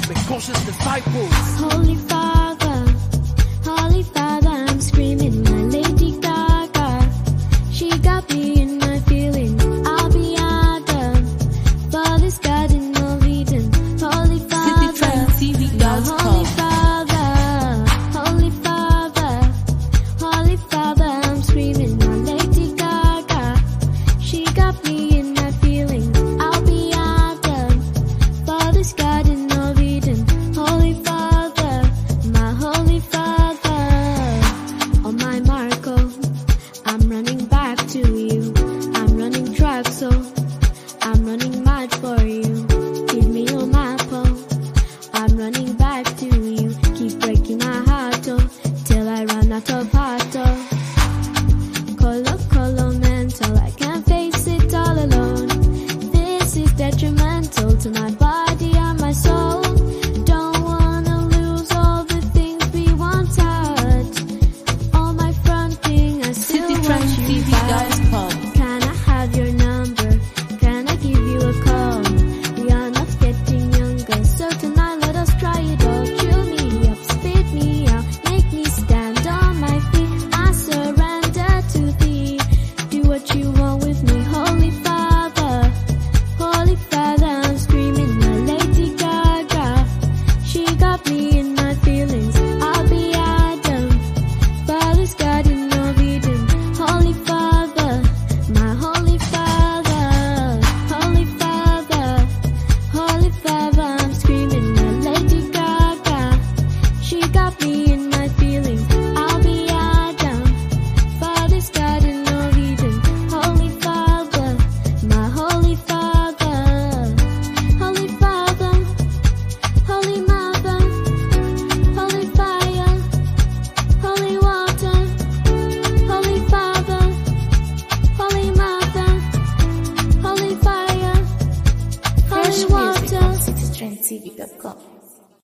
with cautious disciples. Holy Father, I'm screaming my Lady Gaga. She got me in my feelings. I'll be Adam, Father's Garden of Eden. Holy Father, CityTrendTV.com. Holy Father, I'm screaming my Lady Gaga. She got me in my feelings. I'll be Adam, Father's Garden of Eden. Holy Father, my Holy Father. On my Marco, I'm running back to you. I'm running track, so I'm running mad for you. Give me your map, oh. I'm running back to you. Keep breaking my heart, oh, till I run out of heart, oh. Color mental, I can't face it all alone. This is detrimental to my body and my soul. Don't wanna lose all the things we once had. All my fronting, I still want you back. CityTrendTV.com. Can I have your number? Can I give you a call? We are not getting younger, so tonight let us try it all. Chew me up, spit me out, make me stand on my feet. I surrender to thee. Do what you want with me, Holy Father. Holy Father, I'm screaming my Lady Gaga. She got me in my feelings. I'll be Adam, Father's Garden of Eden. Holy Father, my Holy Father. Holy Father, I'm screaming my Lady Gaga. She got me in my feelings. I'll be Adam, Father's Garden of Eden. Holy Father, my Holy Father. Holy Father, Holy Mother, Holy Fire, Holy Water, Holy Father, Holy Mother, Holy Fire, Holy Fresh music Water. on CityTrendTV.com.